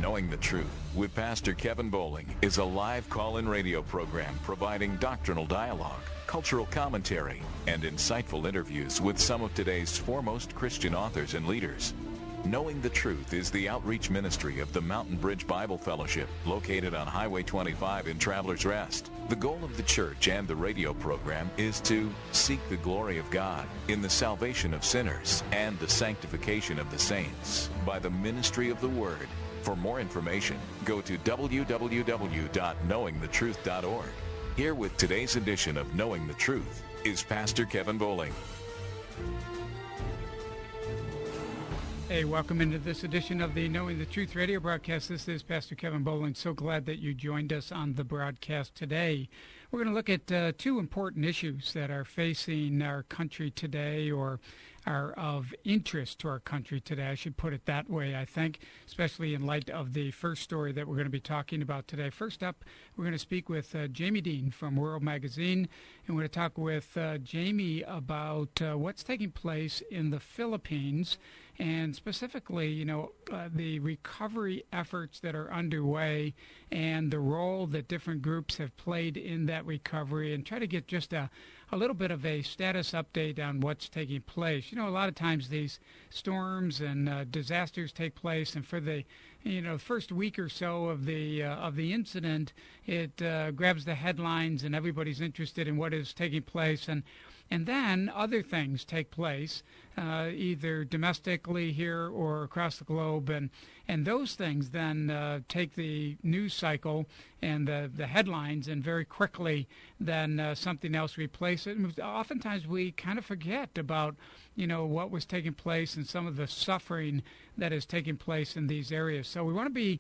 Knowing the Truth with Pastor Kevin Bowling is a live call-in radio program providing doctrinal dialogue, cultural commentary, and insightful interviews with some of today's foremost Christian authors and leaders. Knowing the Truth is the outreach ministry of the Mountain Bridge Bible Fellowship, located on Highway 25 in Travelers Rest. The goal of the church and the radio program is to seek the glory of God in the salvation of sinners and the sanctification of the saints by the ministry of the Word. For more information, go to www.knowingthetruth.org. Here with today's edition of Knowing the Truth is Pastor Kevin Bowling. Hey, welcome into this edition of the Knowing the Truth radio broadcast. This is Pastor Kevin Bowling. So glad that you joined us on the broadcast today. We're going to look at two important issues that are facing our country today, or are of interest to our country today. I should put it that way, I think, especially in light of the first story that we're going to be talking about today. First up, we're going to speak with Jamie Dean from World Magazine, and we're going to talk with Jamie about what's taking place in the Philippines, and specifically, the recovery efforts that are underway and the role that different groups have played in that recovery, and try to get just a little bit of a status update on what's taking place. A lot of times these storms and disasters take place, and for the first week or so of the incident, it grabs the headlines and everybody's interested in what is taking place, and then other things take place, either domestically here or across the globe, and those things then take the news cycle and the headlines, and very quickly then something else replaces it. And oftentimes we kind of forget about what was taking place and some of the suffering that is taking place in these areas. So we want to be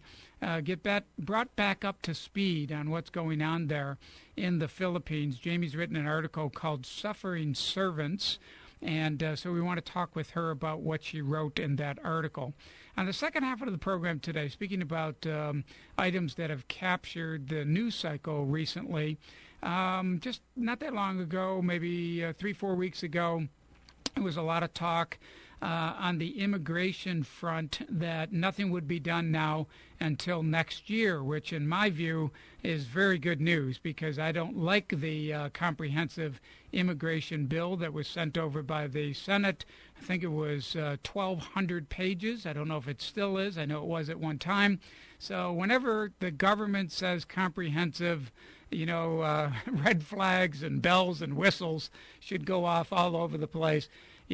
brought back up to speed on what's going on there in the Philippines. Jamie's written an article called Suffering Servants, and so we want to talk with her about what she wrote in that article. On the second half of the program today, speaking about items that have captured the news cycle recently, just not that long ago, maybe 3-4 weeks ago, there was a lot of talk on the immigration front that nothing would be done now until next year, which in my view is very good news, because I don't like the comprehensive immigration bill that was sent over by the Senate. I think it was 1,200 pages. I don't know if it still is. I know it was at one time. So whenever the government says comprehensive, red flags and bells and whistles should go off all over the place.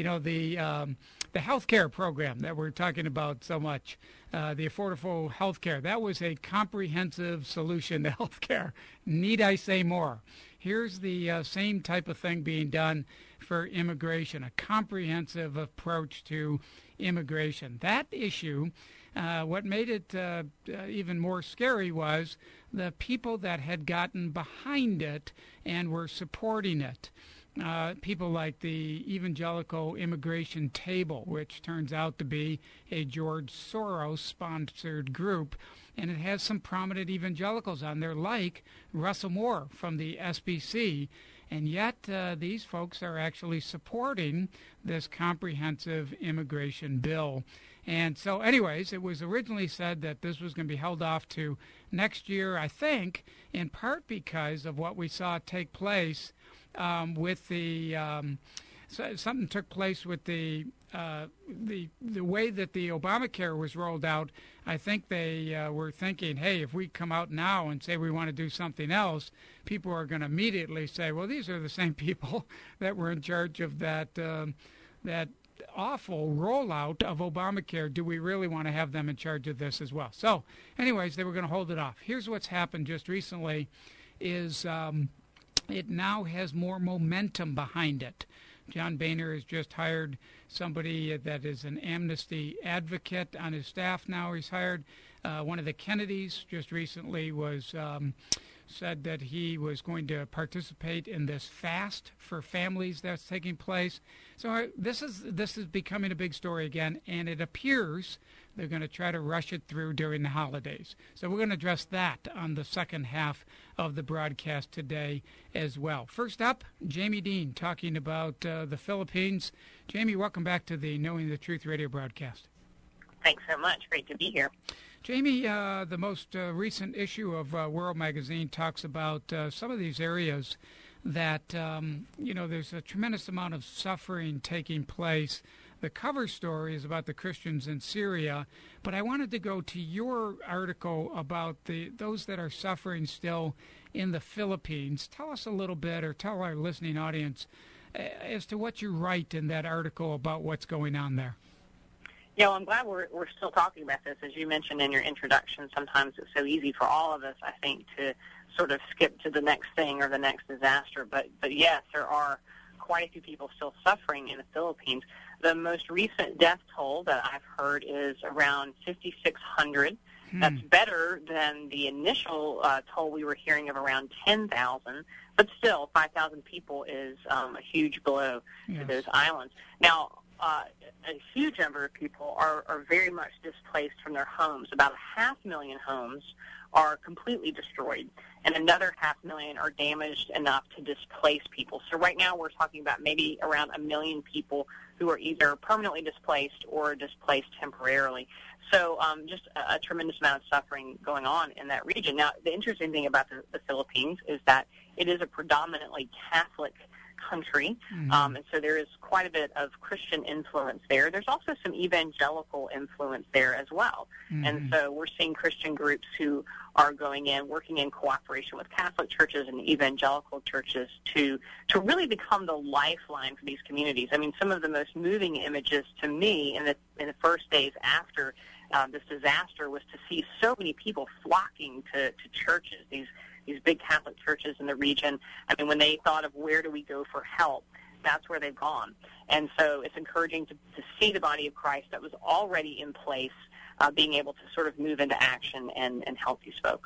The health care program that we're talking about so much, the affordable health care, that was a comprehensive solution to health care. Need I say more? Here's the same type of thing being done for immigration, a comprehensive approach to immigration. That issue, what made it even more scary was the people that had gotten behind it and were supporting it. People like the Evangelical Immigration Table, which turns out to be a George Soros-sponsored group, and it has some prominent evangelicals on there, like Russell Moore from the SBC, and yet these folks are actually supporting this comprehensive immigration bill. And so anyways, it was originally said that this was going to be held off to next year, I think, in part because of what we saw take place with the something took place with the way that the Obamacare was rolled out. I think they were thinking, hey, if we come out now and say we want to do something else, people are going to immediately say, well, these are the same people that were in charge of that awful rollout of Obamacare. Do we really want to have them in charge of this as well? So anyways, they were going to hold it off. Here's what's happened just recently is it now has more momentum behind it. John Boehner has just hired somebody that is an amnesty advocate on his staff now. He's hired one of the Kennedys just recently was said that he was going to participate in this fast for families that's taking place. So this is becoming a big story again, and it appears they're going to try to rush it through during the holidays. So we're going to address that on the second half of the broadcast today as well. First up, Jamie Dean talking about the Philippines. Jamie, welcome back to the Knowing the Truth radio broadcast. Thanks so much. Great to be here. Jamie, the most recent issue of World Magazine talks about some of these areas that, there's a tremendous amount of suffering taking place. The cover story is about the Christians in Syria, but I wanted to go to your article about those that are suffering still in the Philippines. Tell us a little bit, or tell our listening audience, as to what you write in that article about what's going on there. Yeah, well, I'm glad we're still talking about this. As you mentioned in your introduction, sometimes it's so easy for all of us, I think, to sort of skip to the next thing or the next disaster. But yes, there are quite a few people still suffering in the Philippines. The most recent death toll that I've heard is around 5,600. That's better than the initial toll we were hearing of around 10,000. But still, 5,000 people is a huge blow to those islands. Now, a huge number of people are very much displaced from their homes. About 500,000 homes are completely destroyed, and another 500,000 are damaged enough to displace people. So right now we're talking about maybe around 1 million people who are either permanently displaced or displaced temporarily. So just a tremendous amount of suffering going on in that region. Now, the interesting thing about the Philippines is that it is a predominantly Catholic country, and so there is quite a bit of Christian influence there. There's also some evangelical influence there as well, and so we're seeing Christian groups who are going in, working in cooperation with Catholic churches and evangelical churches to really become the lifeline for these communities. I mean, some of the most moving images to me in the first days after this disaster was to see so many people flocking to churches, these big Catholic churches in the region. I mean, when they thought of where do we go for help, that's where they've gone. And so it's encouraging to see the body of Christ that was already in place being able to sort of move into action and help these folks.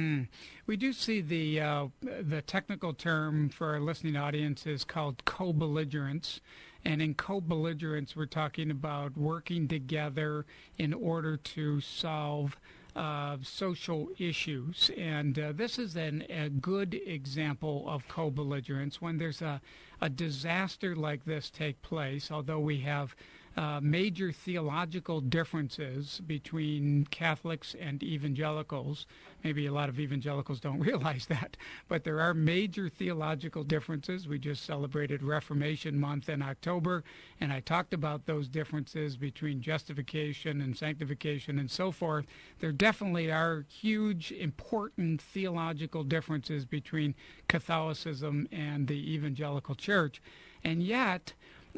We do see the technical term for our listening audience is called co-belligerence. And in co-belligerence, we're talking about working together in order to solve social issues. And this is a good example of co-belligerence. When there's a disaster like this take place, although we have major theological differences between Catholics and evangelicals. Maybe a lot of evangelicals don't realize that, but there are major theological differences. We just celebrated Reformation Month in October, and I talked about those differences between justification and sanctification and so forth. There definitely are huge, important theological differences between Catholicism and the evangelical church, and yet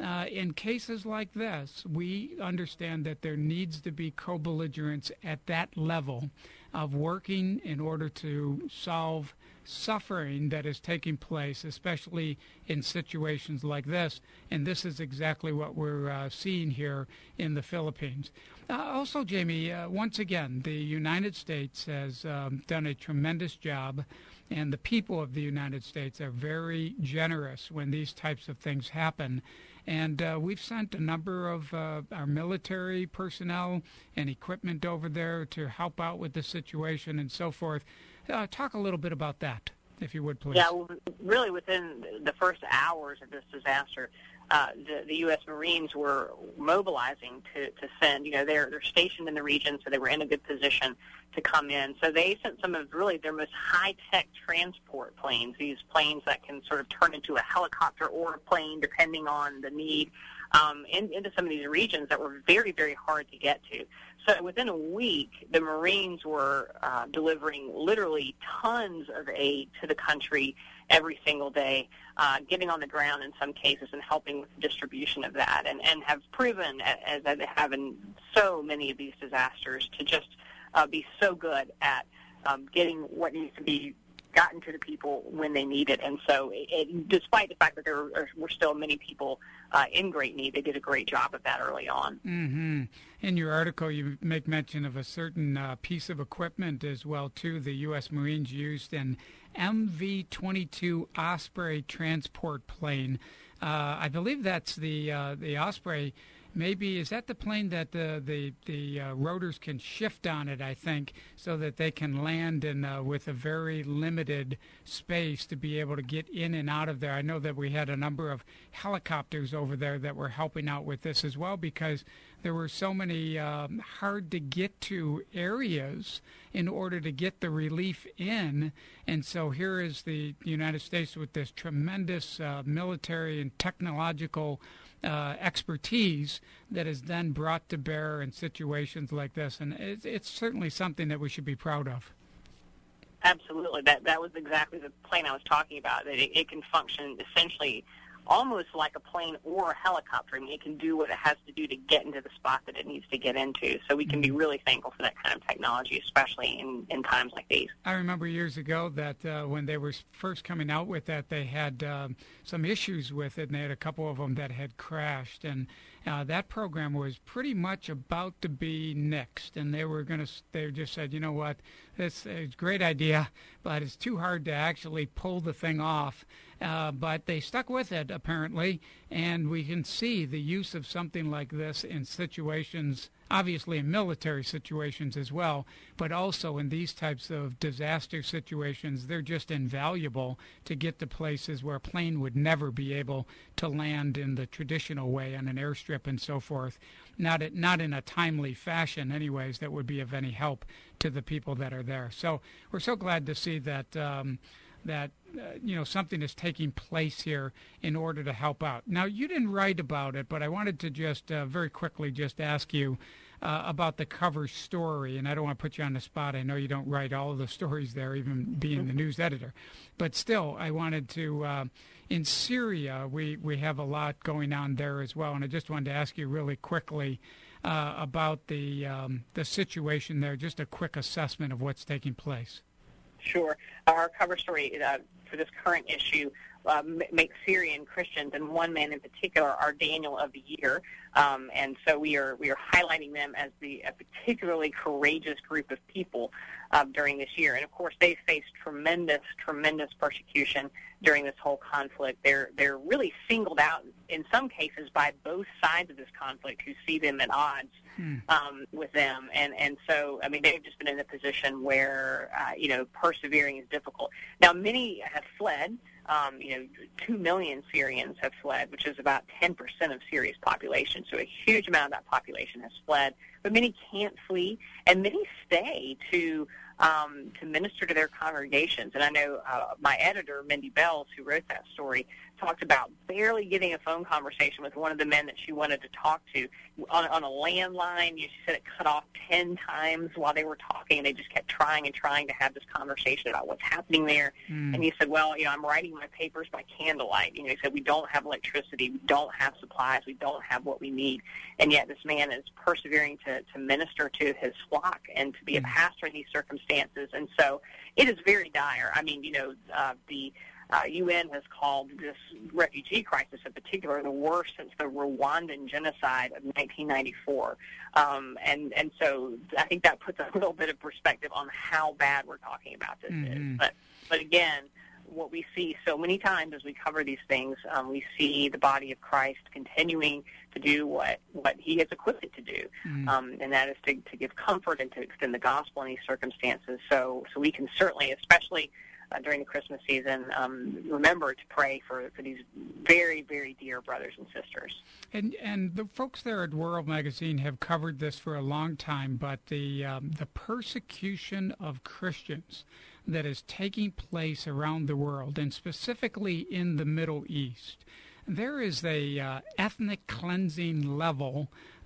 in cases like this, we understand that there needs to be co-belligerence at that level of working in order to solve suffering that is taking place, especially in situations like this. And this is exactly what we're seeing here in the Philippines. Also, Jamie, once again, the United States has done a tremendous job, and the people of the United States are very generous when these types of things happen. And we've sent a number of our military personnel and equipment over there to help out with the situation and so forth. Talk a little bit about that, if you would, please. Yeah, well, really within the first hours of this disaster, the U.S. Marines were mobilizing to send. You know, they're stationed in the region, so they were in a good position to come in. So they sent some of really their most high-tech transport planes, these planes that can sort of turn into a helicopter or a plane depending on the need, into some of these regions that were very, very hard to get to. So within a week, the Marines were delivering literally tons of aid to the country every single day, getting on the ground in some cases and helping with the distribution of that, and have proven, as they have in so many of these disasters, to just be so good at getting what needs to be gotten to the people when they need it. And so despite the fact that there were still many people in great need, they did a great job of that early on. In your article, you make mention of a certain piece of equipment as well, too. The U.S. Marines used an MV-22 Osprey transport plane. I believe that's the Osprey. Maybe is that the plane that the rotors can shift on it, I think, so that they can land in with a very limited space to be able to get in and out of there. I know that we had a number of helicopters over there that were helping out with this as well, because there were so many hard-to-get-to areas in order to get the relief in. And so here is the United States with this tremendous military and technological expertise that is then brought to bear in situations like this. And it's certainly something that we should be proud of. Absolutely. That was exactly the plane I was talking about, that it can function essentially almost like a plane or a helicopter. I mean, it can do what it has to do to get into the spot that it needs to get into. So we can be really thankful for that kind of technology, especially in times like these. I remember years ago that when they were first coming out with that, they had some issues with it, and they had a couple of them that had crashed. And that program was pretty much about to be nixed, and they just said, you know what, this is a great idea, but it's too hard to actually pull the thing off. But they stuck with it, apparently, and we can see the use of something like this in situations, obviously in military situations as well, but also in these types of disaster situations. They're just invaluable to get to places where a plane would never be able to land in the traditional way on an airstrip and so forth, not in a timely fashion anyways, that would be of any help to the people that are there. So we're so glad to see that something is taking place here in order to help out. Now, you didn't write about it, but I wanted to just very quickly just ask you about the cover story, and I don't want to put you on the spot. I know you don't write all of the stories there, even being the news editor. But still, I wanted to, in Syria, we have a lot going on there as well, and I just wanted to ask you really quickly about the situation there, just a quick assessment of what's taking place. Sure. Our cover story for this current issue makes Syrian Christians, and one man in particular, our Daniel of the Year. And so we are highlighting them as a particularly courageous group of people during this year. And, of course, they faced tremendous persecution during this whole conflict. They're really singled out in some cases by both sides of this conflict, who see them at odds with them. And so, I mean, they've just been in a position where, persevering is difficult. Now, many have fled. 2 million Syrians have fled, which is about 10% of Syria's population. So a huge amount of that population has fled. But many can't flee, and many stay to minister to their congregations. And I know my editor, Mindy Bells, who wrote that story, talked about barely getting a phone conversation with one of the men that she wanted to talk to on a landline. She said it cut off 10 times while they were talking, and they just kept trying to have this conversation about what's happening there. And he said, well, I'm writing my papers by candlelight. He said, we don't have electricity, we don't have supplies, we don't have what we need. And yet this man is persevering to minister to his flock and to be a pastor in these circumstances. And so it is very dire. I mean, the UN has called this refugee crisis in particular the worst since the Rwandan genocide of 1994. And so I think that puts a little bit of perspective on how bad we're talking about this is. But again, what we see so many times as we cover these things, we see the body of Christ continuing to do what he has equipped it to do, and that is to give comfort and to extend the gospel in these circumstances. So we can certainly, especially during the Christmas season, remember to pray for these very, very dear brothers and sisters. And the folks there at World Magazine have covered this for a long time, but the persecution of Christians that is taking place around the world, and specifically in the Middle East, there is a ethnic cleansing level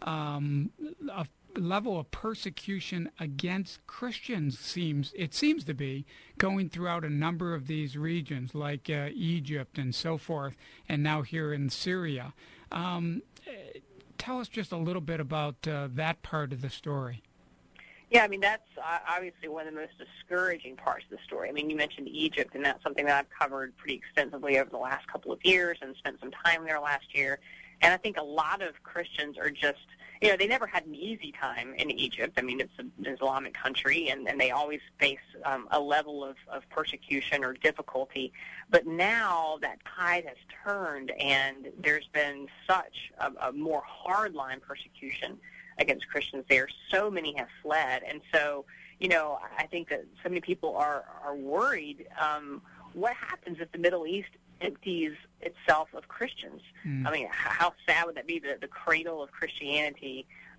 of persecution against Christians seems to be going throughout a number of these regions, like Egypt and so forth, and now here in Syria. Tell us just a little bit about that part of the story. Yeah, I mean, that's obviously one of the most discouraging parts of the story. I mean, you mentioned Egypt, and that's something that I've covered pretty extensively over the last couple of years and spent some time there last year. And I think a lot of Christians are just, they never had an easy time in Egypt. I mean, it's an Islamic country, and they always face a level of persecution or difficulty. But now that tide has turned, and there's been such a more hardline persecution against Christians there. So many have fled. And so, I think that so many people are worried. What happens if the Middle East empties itself of Christians? I mean, how sad would that be? The cradle of Christianity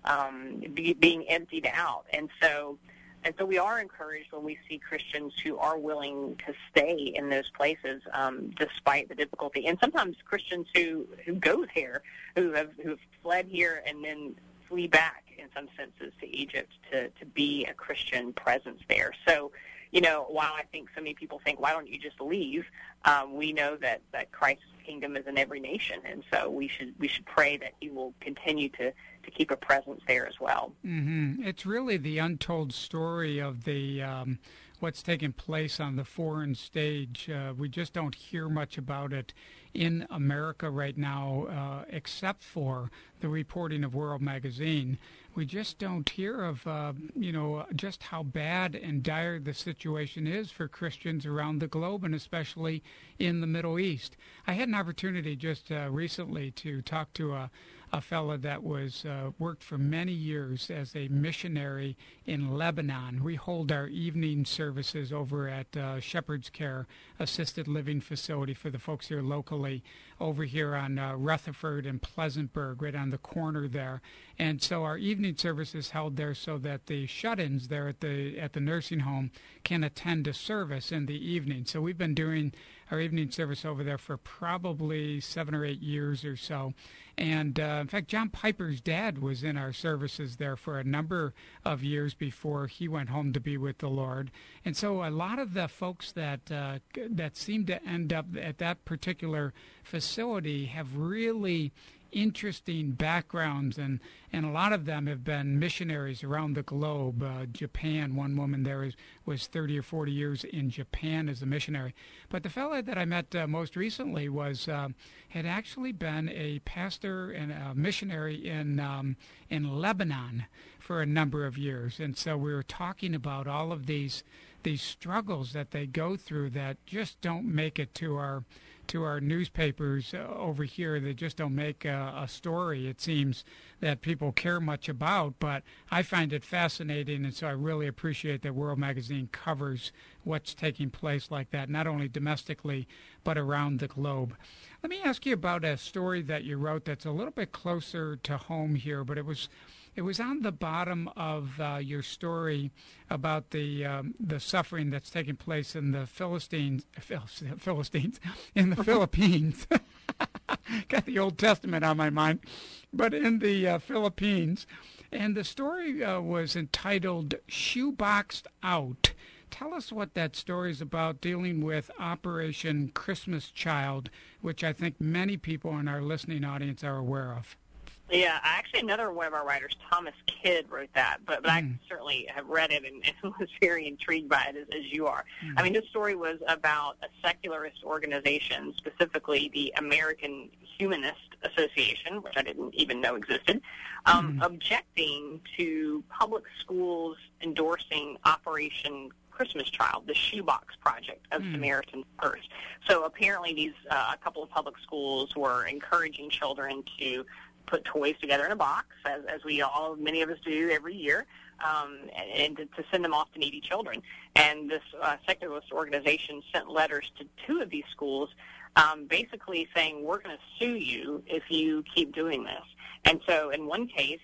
being emptied out. And so we are encouraged when we see Christians who are willing to stay in those places despite the difficulty. And sometimes Christians who go there, who have fled here and then flee back in some senses to Egypt to be a Christian presence there. So, while I think so many people think, why don't you just leave? We know that Christ's kingdom is in every nation, and so we should pray that he will continue to keep a presence there as well. Mm-hmm. It's really the untold story of the what's taking place on the foreign stage. We just don't hear much about it in America right now, except for the reporting of World Magazine. We just don't hear of, just how bad and dire the situation is for Christians around the globe, and especially in the Middle East. I had an opportunity just recently to talk to a fellow that was worked for many years as a missionary in Lebanon. We hold our evening services over at Shepherd's Care Assisted Living Facility for the folks here locally, over here on Rutherford and Pleasantburg, right on the corner there. And so our evening service is held there so that the shut-ins there at the nursing home can attend a service in the evening. So we've been doing our evening service over there for probably 7 or 8 years or so. And in fact, John Piper's dad was in our services there for a number of years before he went home to be with the Lord. And so a lot of the folks that seem to end up at that particular facility have really interesting backgrounds, and a lot of them have been missionaries around the globe. Japan, one woman there was 30 or 40 years in Japan as a missionary. But the fellow that I met most recently had actually been a pastor and a missionary in Lebanon for a number of years. And so we were talking about all of these struggles that they go through that just don't make it to our newspapers over here. They just don't make a story, it seems, that people care much about. But I find it fascinating, and so I really appreciate that World Magazine covers what's taking place like that, not only domestically, but around the globe. Let me ask you about a story that you wrote that's a little bit closer to home here, but it was on the bottom of your story about the suffering that's taking place in the Philistines in the Philippines. Got the Old Testament on my mind, but in the Philippines. And the story was entitled Shoeboxed Out. Tell us what that story is about, dealing with Operation Christmas Child, which I think many people in our listening audience are aware of. Yeah, actually another one of our writers, Thomas Kidd, wrote that, but I certainly have read it and was very intrigued by it, as you are. I mean, this story was about a secularist organization, specifically the American Humanist Association, which I didn't even know existed, objecting to public schools endorsing Operation Christmas Child, the Shoebox Project of Samaritan Purse. So apparently these a couple of public schools were encouraging children to put toys together in a box, as many of us do every year, and to send them off to needy children. And this secularist organization sent letters to 2 of these schools basically saying, we're going to sue you if you keep doing this. And so in one case,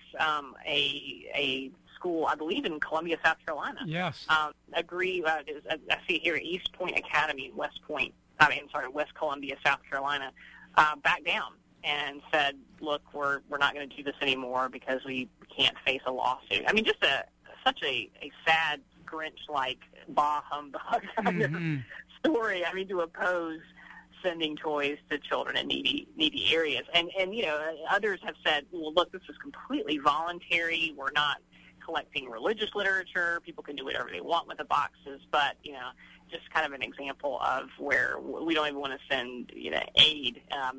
a school, I believe in Columbia, South Carolina, agreed, I see here, East Point Academy, West Columbia, South Carolina, backed down and said, look, we're not going to do this anymore because we can't face a lawsuit. I mean, just such a sad, Grinch-like, bah humbug kind of story. I mean, to oppose sending toys to children in needy areas. And others have said, well, look, this is completely voluntary. We're not collecting religious literature. People can do whatever they want with the boxes. But, just kind of an example of where we don't even want to send, aid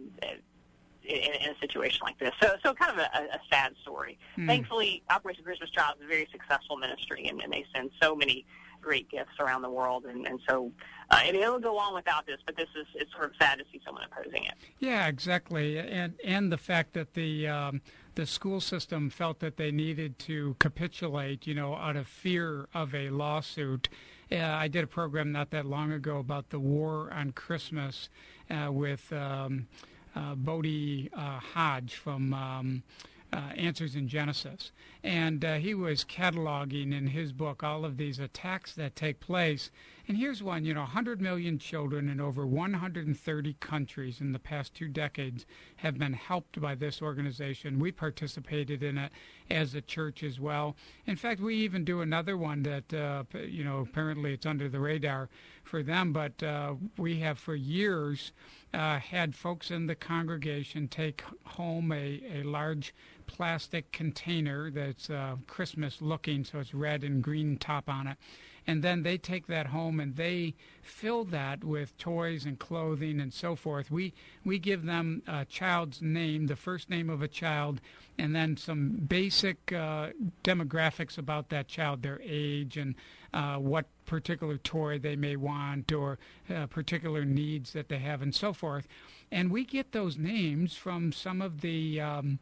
in a situation like this. So kind of a sad story. Thankfully, Operation Christmas Child is a very successful ministry, and they send so many great gifts around the world, and so it'll go on without this, but it's sort of sad to see someone opposing it. Yeah, exactly, and the fact that the school system felt that they needed to capitulate, out of fear of a lawsuit. I did a program not that long ago about the war on Christmas with Bodie Hodge from Answers in Genesis. And he was cataloging in his book all of these attacks that take place. And here's one, 100 million children in over 130 countries in the past 2 decades have been helped by this organization. We participated in it as a church as well. In fact, we even do another one that, apparently it's under the radar for them, but we have for years had folks in the congregation take home a large plastic container that's Christmas looking, so it's red and green top on it. And then they take that home and they fill that with toys and clothing and so forth. We give them a child's name, the first name of a child, and then some basic demographics about that child, their age and what particular toy they may want or particular needs that they have and so forth. And we get those names from some of the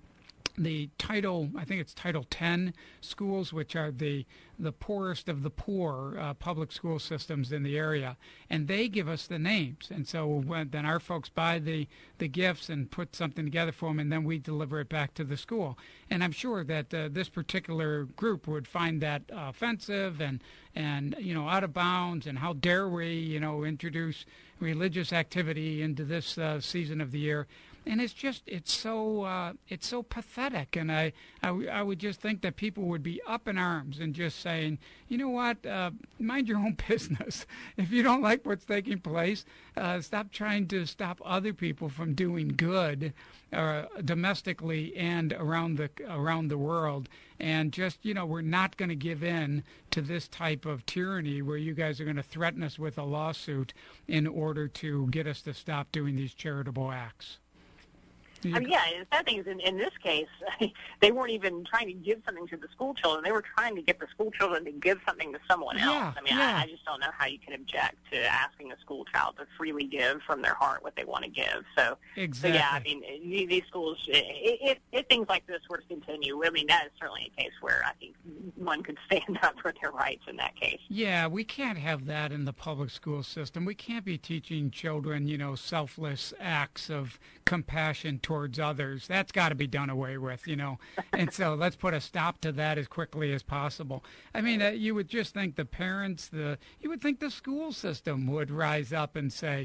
Title, I think it's Title 10 schools, which are the poorest of the poor public school systems in the area, and they give us the names. And so then our folks buy the gifts and put something together for them, and then we deliver it back to the school. And I'm sure that this particular group would find that offensive and out of bounds, and how dare we introduce religious activity into this season of the year. And it's so pathetic, and I would just think that people would be up in arms and just saying, you know what, mind your own business. If you don't like what's taking place, stop trying to stop other people from doing good domestically and around the world. And just, we're not going to give in to this type of tyranny where you guys are going to threaten us with a lawsuit in order to get us to stop doing these charitable acts. Yeah, and the sad thing is, in this case, they weren't even trying to give something to the school children. They were trying to get the school children to give something to someone else. I just don't know how you can object to asking a school child to freely give from their heart what they want to give. So, exactly. These schools, if things like this were to continue, that is certainly a case where I think one could stand up for their rights in that case. Yeah, we can't have that in the public school system. We can't be teaching children, selfless acts of compassion towards others. That's got to be done away with, and so let's put a stop to that as quickly as possible. You would just think the parents, you would think the school system would rise up and say,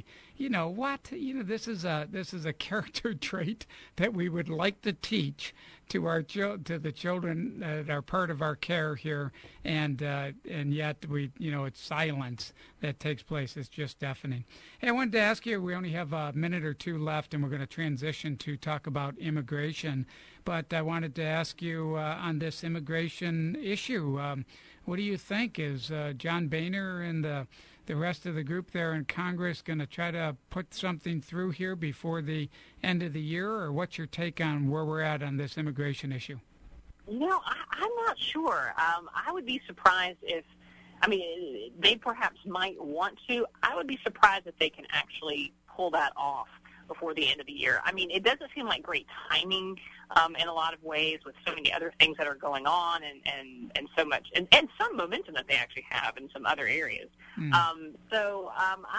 this is a character trait that we would like to teach to the children that are part of our care here, and yet it's silence that takes place. It's just deafening. Hey, I wanted to ask you, we only have a minute or two left, and we're going to transition to talk about immigration, but I wanted to ask you on this immigration issue, what do you think? Is John Boehner and the rest of the group there in Congress going to try to put something through here before the end of the year, or what's your take on where we're at on this immigration issue? I'm not sure. I would be surprised if, they perhaps might want to. I would be surprised if they can actually pull that off before the end of the year. It doesn't seem like great timing in a lot of ways with so many other things that are going on and so much, and some momentum that they actually have in some other areas. So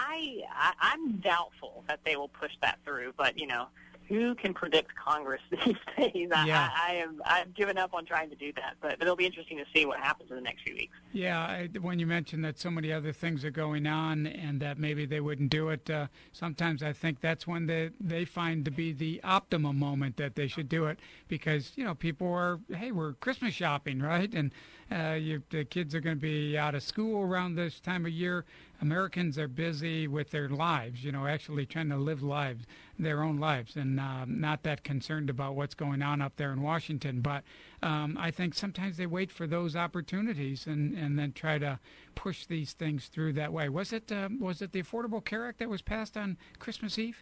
I'm doubtful that they will push that through, but, who can predict Congress these days? Yeah. I've given up on trying to do that, but it'll be interesting to see what happens in the next few weeks. Yeah, when you mentioned that so many other things are going on and that maybe they wouldn't do it, sometimes I think that's when they find to be the optimum moment that they should do it, because, people are, hey, we're Christmas shopping, right? And the kids are going to be out of school around this time of year. Americans are busy with their lives, actually trying to live their own lives, and not that concerned about what's going on up there in Washington. But I think sometimes they wait for those opportunities and then try to push these things through that way. Was it the Affordable Care Act that was passed on Christmas Eve?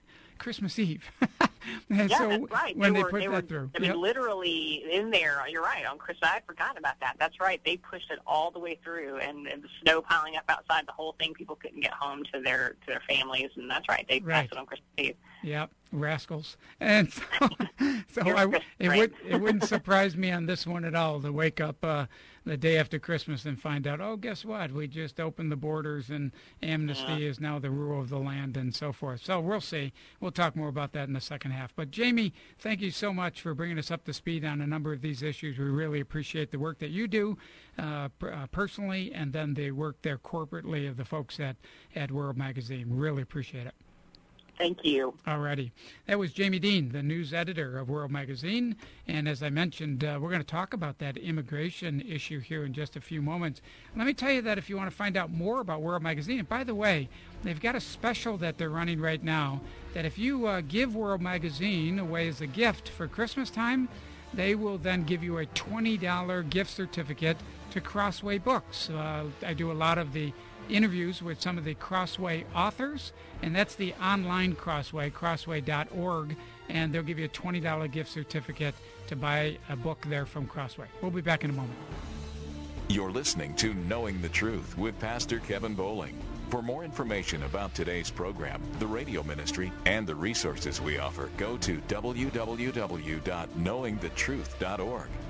Yeah, so that's right. When they put that through. Literally in there, you're right, on Christmas. I forgot about that. That's right. They pushed it all the way through, and the snow piling up outside, the whole thing, people couldn't get home to their families, and that's right. They passed it on Christmas Eve. Yep. Rascals. And so it wouldn't surprise me on this one at all to wake up the day after Christmas and find out, oh, guess what? We just opened the borders and amnesty is now the rule of the land and so forth. So we'll see. We'll talk more about that in the second half. But Jamie, thank you so much for bringing us up to speed on a number of these issues. We really appreciate the work that you do personally, and then the work there corporately of the folks at World Magazine. Really appreciate it. Thank you. All righty. That was Jamie Dean, the news editor of World Magazine. And as I mentioned, we're going to talk about that immigration issue here in just a few moments. Let me tell you that if you want to find out more about World Magazine, and by the way, they've got a special that they're running right now, that if you give World Magazine away as a gift for Christmas time, they will then give you a $20 gift certificate to Crossway Books. I do a lot of the interviews with some of the Crossway authors, and that's the online Crossway, crossway.org, and they'll give you a $20 gift certificate to buy a book there from Crossway. We'll be back in a moment. You're listening to Knowing the Truth with Pastor Kevin Bowling. For more information about today's program, the radio ministry, and the resources we offer, go to www.knowingthetruth.org.